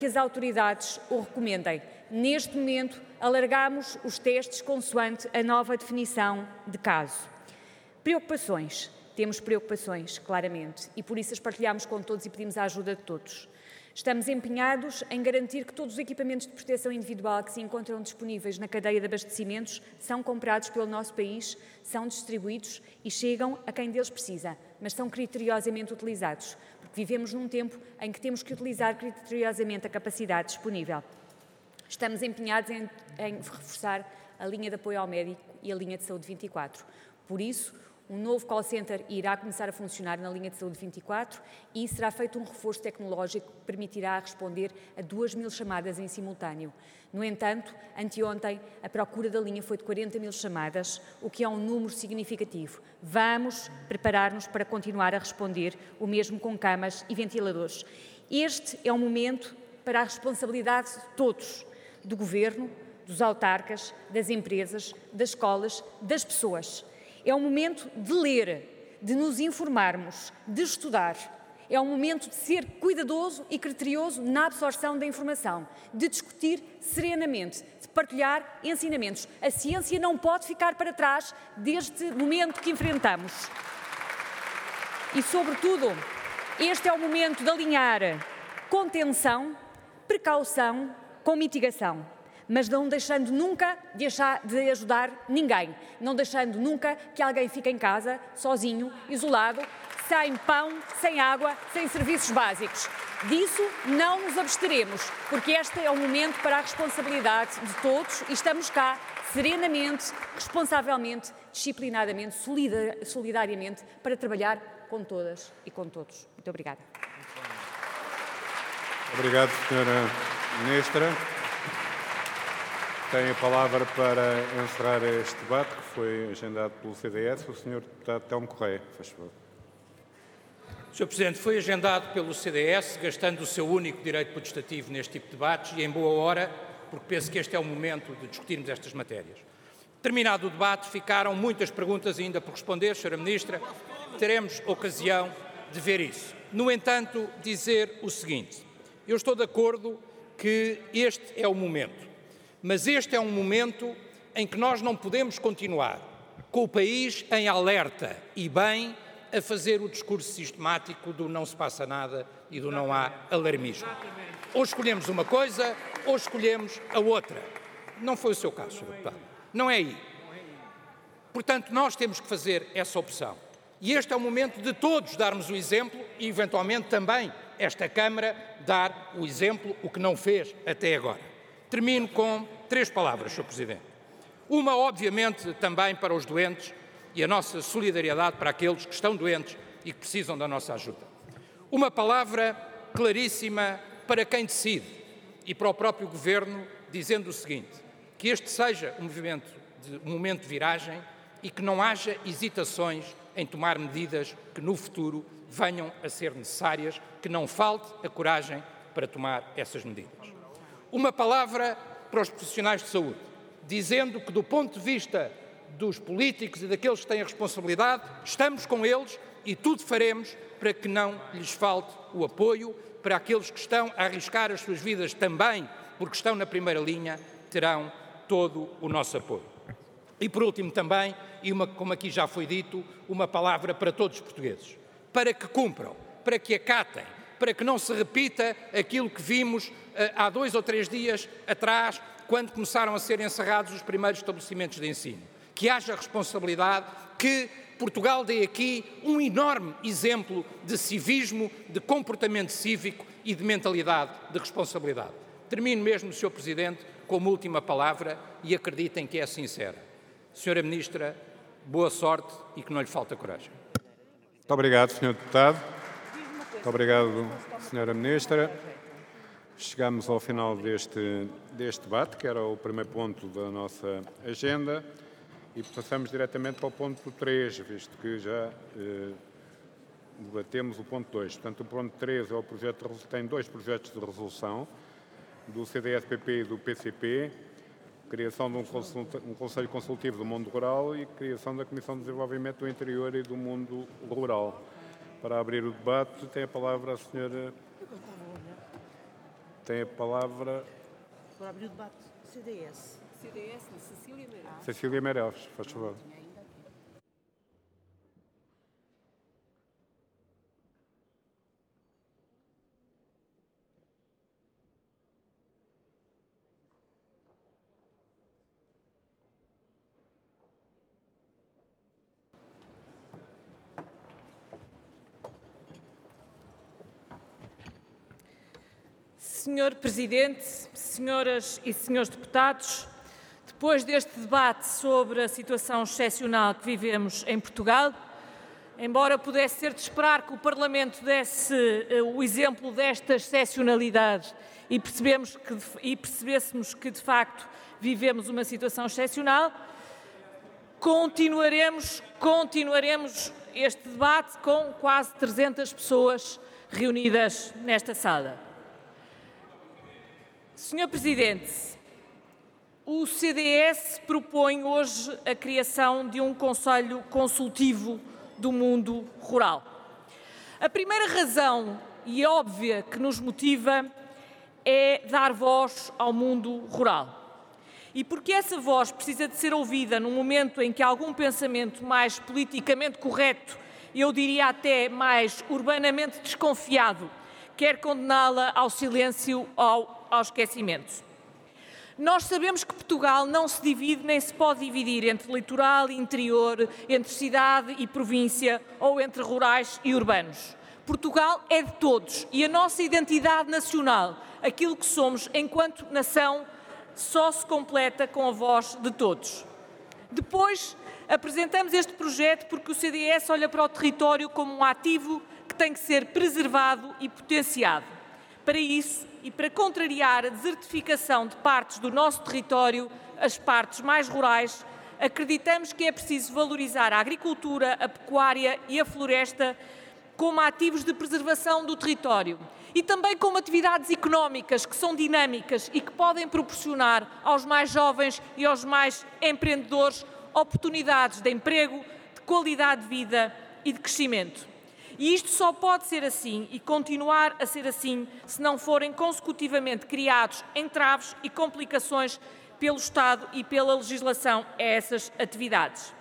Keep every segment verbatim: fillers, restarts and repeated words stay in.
que as autoridades o recomendem. Neste momento, alargamos os testes consoante a nova definição de caso. Preocupações. Temos preocupações, claramente, e por isso as partilhamos com todos e pedimos a ajuda de todos. Estamos empenhados em garantir que todos os equipamentos de proteção individual que se encontram disponíveis na cadeia de abastecimentos são comprados pelo nosso país, são distribuídos e chegam a quem deles precisa, mas são criteriosamente utilizados, porque vivemos num tempo em que temos que utilizar criteriosamente a capacidade disponível. Estamos empenhados em, em reforçar a linha de apoio ao médico e a linha de saúde vinte e quatro. Por isso, um novo call center irá começar a funcionar na linha de saúde vinte e quatro e será feito um reforço tecnológico que permitirá responder a duas mil chamadas em simultâneo. No entanto, anteontem, a procura da linha foi de quarenta mil chamadas, o que é um número significativo. Vamos preparar-nos para continuar a responder, o mesmo com camas e ventiladores. Este é um momento para a responsabilidade de todos, do Governo, dos autarcas, das empresas, das escolas, das pessoas. É um momento de ler, de nos informarmos, de estudar. É um momento de ser cuidadoso e criterioso na absorção da informação, de discutir serenamente, de partilhar ensinamentos. A ciência não pode ficar para trás deste momento que enfrentamos. E, sobretudo, este é o momento de alinhar contenção, precaução com mitigação, mas não deixando nunca de, achar, de ajudar ninguém, não deixando nunca que alguém fique em casa, sozinho, isolado, sem pão, sem água, sem serviços básicos. Disso não nos absteremos, porque este é o momento para a responsabilidade de todos e estamos cá serenamente, responsavelmente, disciplinadamente, solidariamente, para trabalhar com todas e com todos. Muito obrigada. Obrigado, senhora Ministra. Tem a palavra para encerrar este debate, que foi agendado pelo C D S, o senhor deputado Telmo Correia. Faz favor. senhor Presidente, foi agendado pelo C D S, gastando o seu único direito potestativo neste tipo de debates e em boa hora, porque penso que este é o momento de discutirmos estas matérias. Terminado o debate, ficaram muitas perguntas ainda por responder, senhora Ministra. Teremos ocasião de ver isso. No entanto, dizer o seguinte: eu estou de acordo que este é o momento. Mas este é um momento em que nós não podemos continuar com o país em alerta e bem a fazer o discurso sistemático do não se passa nada e do não há alarmismo. Ou escolhemos uma coisa ou escolhemos a outra. Não foi o seu caso, senhor Deputado. Não é aí. Portanto, nós temos que fazer essa opção. E este é o momento de todos darmos o exemplo e, eventualmente, também esta Câmara dar o exemplo, o que não fez até agora. Termino com três palavras, senhor Presidente. Uma, obviamente, também para os doentes e a nossa solidariedade para aqueles que estão doentes e que precisam da nossa ajuda. Uma palavra claríssima para quem decide e para o próprio Governo, dizendo o seguinte: que este seja um movimento de, um momento de viragem e que não haja hesitações em tomar medidas que no futuro venham a ser necessárias, que não falte a coragem para tomar essas medidas. Uma palavra para os profissionais de saúde, dizendo que, do ponto de vista dos políticos e daqueles que têm a responsabilidade, estamos com eles e tudo faremos para que não lhes falte o apoio, para aqueles que estão a arriscar as suas vidas também, porque estão na primeira linha, terão todo o nosso apoio. E, por último, também, e uma, como aqui já foi dito, uma palavra para todos os portugueses, para que cumpram, para que acatem, para que não se repita aquilo que vimos uh, há dois ou três dias atrás, quando começaram a ser encerrados os primeiros estabelecimentos de ensino. Que haja responsabilidade, que Portugal dê aqui um enorme exemplo de civismo, de comportamento cívico e de mentalidade de responsabilidade. Termino mesmo, senhor Presidente, com uma última palavra e acreditem que é sincera. Senhora Ministra, boa sorte e que não lhe falte a coragem. Muito obrigado, senhor Deputado. Muito obrigado, senhora Ministra. Chegamos ao final deste, deste debate, que era o primeiro ponto da nossa agenda, e passamos diretamente para o ponto três, visto que já eh, debatemos o ponto dois. Portanto, o ponto três é o projeto, tem dois projetos de resolução, do C D S P P e do P C P, criação de um, consulta, um Conselho Consultivo do Mundo Rural e criação da Comissão de Desenvolvimento do Interior e do Mundo Rural. Para abrir o debate, tem a palavra a senhora Tem a palavra... Para abrir o debate. C D S. C D S, Cecília Meirelles. Cecília Meirelles, faz favor. Senhor Presidente, senhoras e senhores deputados, depois deste debate sobre a situação excepcional que vivemos em Portugal, embora pudesse ser de esperar que o Parlamento desse uh, o exemplo desta excepcionalidade e, percebemos que, e percebêssemos que, de facto, vivemos uma situação excepcional, continuaremos, continuaremos este debate com quase trezentas pessoas reunidas nesta sala. Senhor Presidente, o C D S propõe hoje a criação de um Conselho Consultivo do Mundo Rural. A primeira razão, e óbvia, que nos motiva é dar voz ao mundo rural. E porque essa voz precisa de ser ouvida num momento em que algum pensamento mais politicamente correto, eu diria até mais urbanamente desconfiado, quer condená-la ao silêncio ou ao esquecimento. Nós sabemos que Portugal não se divide nem se pode dividir entre litoral e interior, entre cidade e província ou entre rurais e urbanos. Portugal é de todos e a nossa identidade nacional, aquilo que somos enquanto nação, só se completa com a voz de todos. Depois, apresentamos este projeto porque o C D S olha para o território como um ativo que tem que ser preservado e potenciado. Para isso, e para contrariar a desertificação de partes do nosso território, as partes mais rurais, acreditamos que é preciso valorizar a agricultura, a pecuária e a floresta como ativos de preservação do território e também como atividades económicas que são dinâmicas e que podem proporcionar aos mais jovens e aos mais empreendedores oportunidades de emprego, de qualidade de vida e de crescimento. E isto só pode ser assim e continuar a ser assim se não forem consecutivamente criados entraves e complicações pelo Estado e pela legislação a essas atividades.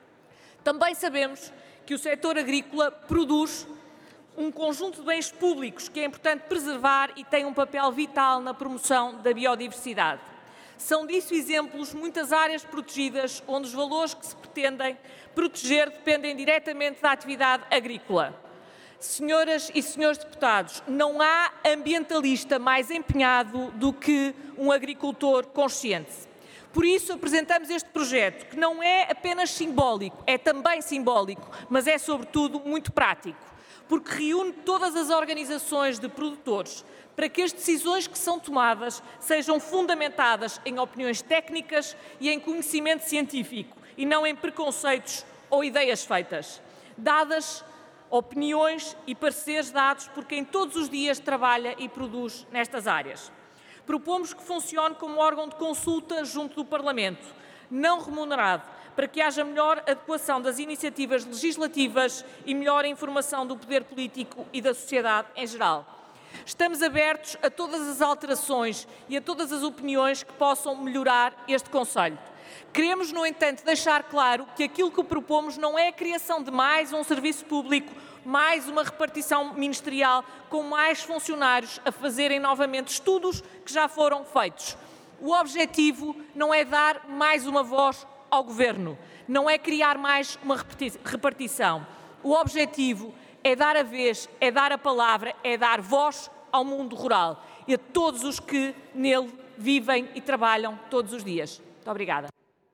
Também sabemos que o setor agrícola produz um conjunto de bens públicos que é importante preservar e tem um papel vital na promoção da biodiversidade. São disso exemplos muitas áreas protegidas onde os valores que se pretendem proteger dependem diretamente da atividade agrícola. Senhoras e senhores deputados, não há ambientalista mais empenhado do que um agricultor consciente. Por isso apresentamos este projeto, que não é apenas simbólico, é também simbólico, mas é sobretudo muito prático, porque reúne todas as organizações de produtores para que as decisões que são tomadas sejam fundamentadas em opiniões técnicas e em conhecimento científico, e não em preconceitos ou ideias feitas, dadas opiniões e pareceres dados por quem todos os dias trabalha e produz nestas áreas. Propomos que funcione como órgão de consulta junto do Parlamento, não remunerado, para que haja melhor adequação das iniciativas legislativas e melhor informação do poder político e da sociedade em geral. Estamos abertos a todas as alterações e a todas as opiniões que possam melhorar este Conselho. Queremos, no entanto, deixar claro que aquilo que propomos não é a criação de mais um serviço público, mais uma repartição ministerial, com mais funcionários a fazerem novamente estudos que já foram feitos. O objetivo não é dar mais uma voz ao Governo, não é criar mais uma repartição. O objetivo é dar a vez, é dar a palavra, é dar voz ao mundo rural e a todos os que nele vivem e trabalham todos os dias. Muito obrigada.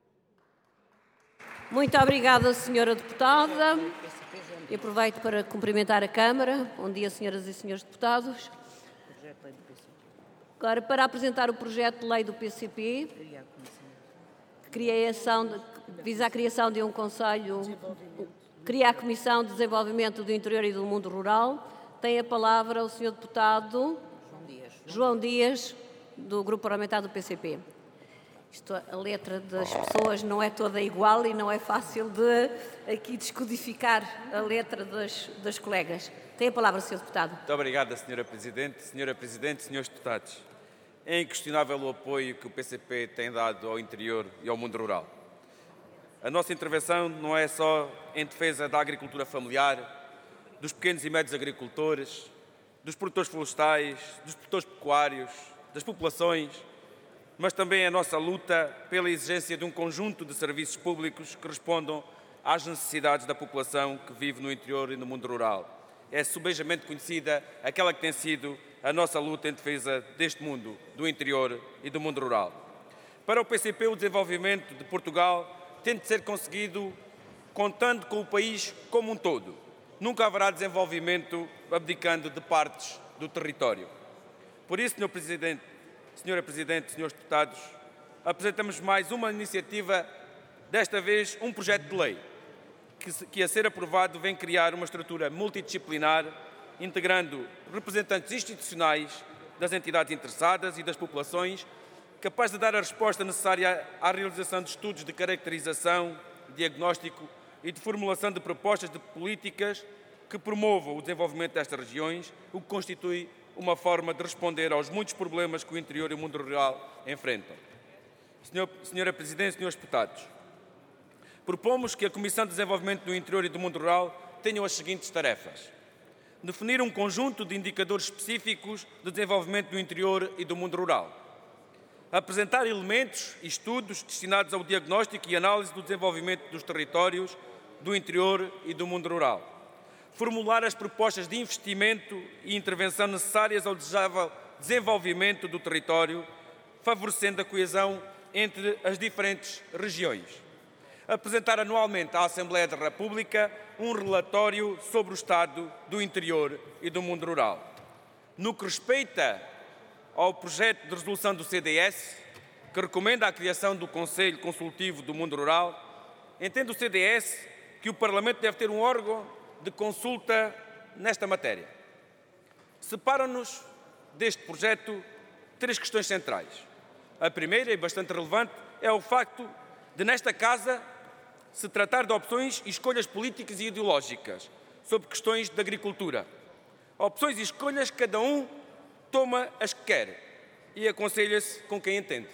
Muito obrigada, senhora deputada. E aproveito para cumprimentar a Câmara. Bom dia, senhoras e senhores deputados. Agora, para apresentar o projeto de lei do P C P, criação de, visa a criação de um Conselho, cria a Comissão de Desenvolvimento do Interior e do Mundo Rural, tem a palavra o senhor deputado João Dias, do Grupo Parlamentar do P C P. Isto, a letra das pessoas não é toda igual e não é fácil de aqui descodificar a letra das, das colegas. Tem a palavra, senhor Deputado. Muito obrigada, senhora Presidente. Senhora Presidente, senhores deputados, é inquestionável o apoio que o P C P tem dado ao interior e ao mundo rural. A nossa intervenção não é só em defesa da agricultura familiar, dos pequenos e médios agricultores, dos produtores florestais, dos produtores pecuários, das populações, mas também a nossa luta pela exigência de um conjunto de serviços públicos que respondam às necessidades da população que vive no interior e no mundo rural. É subejamente conhecida aquela que tem sido a nossa luta em defesa deste mundo, do interior e do mundo rural. Para o P C P, o desenvolvimento de Portugal tem de ser conseguido contando com o país como um todo. Nunca haverá desenvolvimento abdicando de partes do território. Por isso, senhor Presidente, senhora Presidente, senhores deputados, apresentamos mais uma iniciativa, desta vez um projeto de lei, que, que a ser aprovado vem criar uma estrutura multidisciplinar, integrando representantes institucionais das entidades interessadas e das populações, capaz de dar a resposta necessária à realização de estudos de caracterização, diagnóstico e de formulação de propostas de políticas que promovam o desenvolvimento destas regiões, o que constitui uma forma de responder aos muitos problemas que o interior e o mundo rural enfrentam. Senhor, senhora Presidente, senhores deputados, propomos que a Comissão de Desenvolvimento do Interior e do Mundo Rural tenha as seguintes tarefas: definir um conjunto de indicadores específicos de desenvolvimento do interior e do mundo rural, apresentar elementos e estudos destinados ao diagnóstico e análise do desenvolvimento dos territórios, do interior e do mundo rural, formular as propostas de investimento e intervenção necessárias ao desejável desenvolvimento do território, favorecendo a coesão entre as diferentes regiões, apresentar anualmente à Assembleia da República um relatório sobre o estado do interior e do mundo rural. No que respeita ao projeto de resolução do C D S, que recomenda a criação do Conselho Consultivo do Mundo Rural, entende o C D S que o Parlamento deve ter um órgão de consulta nesta matéria. Separam-nos deste projeto três questões centrais. A primeira, e bastante relevante, é o facto de, nesta Casa, se tratar de opções e escolhas políticas e ideológicas sobre questões de agricultura. Opções e escolhas, cada um toma as que quer e aconselha-se com quem entende.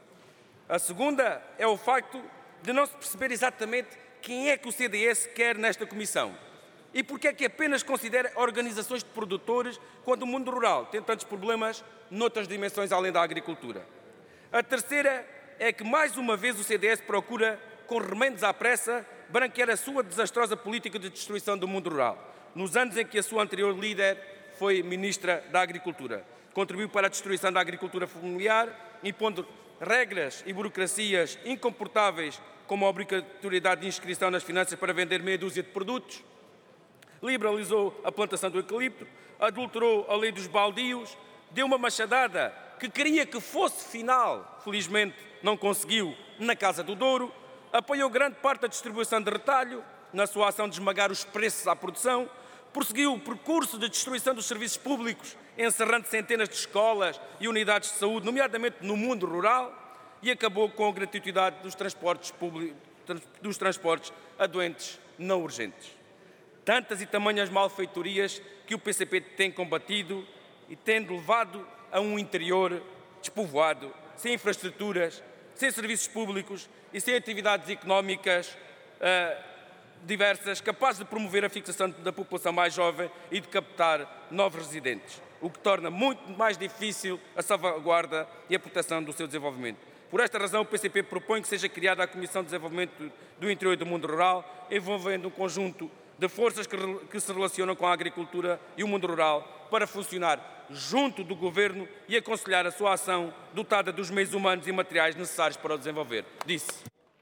A segunda é o facto de não se perceber exatamente quem é que o C D S quer nesta comissão e porque é que apenas considera organizações de produtores quando o mundo rural tem tantos problemas noutras dimensões além da agricultura. A terceira é que, mais uma vez, o C D S procura, com remendos à pressa, branquear a sua desastrosa política de destruição do mundo rural, nos anos em que a sua anterior líder foi Ministra da Agricultura. Contribuiu para a destruição da agricultura familiar, impondo regras e burocracias incomportáveis, como a obrigatoriedade de inscrição nas finanças para vender meia dúzia de produtos, liberalizou a plantação do eucalipto, adulterou a lei dos baldios, deu uma machadada que queria que fosse final, felizmente não conseguiu, na Casa do Douro, apoiou grande parte da distribuição de retalho, na sua ação de esmagar os preços à produção, prosseguiu o percurso de destruição dos serviços públicos, encerrando centenas de escolas e unidades de saúde, nomeadamente no mundo rural, e acabou com a gratuidade dos transportes, públicos, dos transportes a doentes não urgentes. Tantas e tamanhas malfeitorias que o P C P tem combatido e tendo levado a um interior despovoado, sem infraestruturas, sem serviços públicos e sem atividades económicas uh, diversas, capazes de promover a fixação da população mais jovem e de captar novos residentes, o que torna muito mais difícil a salvaguarda e a proteção do seu desenvolvimento. Por esta razão, o P C P propõe que seja criada a Comissão de Desenvolvimento do Interior e do Mundo Rural, envolvendo um conjunto de forças que, que se relacionam com a agricultura e o mundo rural, para funcionar junto do Governo e aconselhar a sua ação dotada dos meios humanos e materiais necessários para o desenvolver. Disse.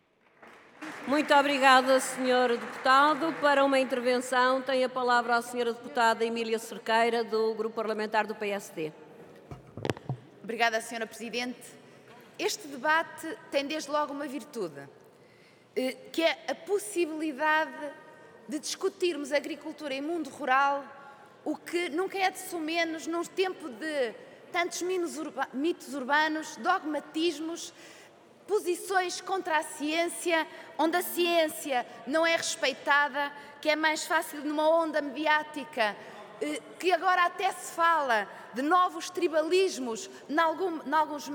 Muito obrigada, senhor Deputado. Para uma intervenção, tem a palavra a senhora Deputada Emília Cerqueira, do Grupo Parlamentar do P S D. Obrigada, senhora Presidente. Este debate tem desde logo uma virtude, que é a possibilidade de discutirmos agricultura e mundo rural, o que nunca é de sumenos num tempo de tantos mitos urbanos, dogmatismos, posições contra a ciência, onde a ciência não é respeitada, que é mais fácil numa onda mediática, que agora até se fala de novos tribalismos em alguns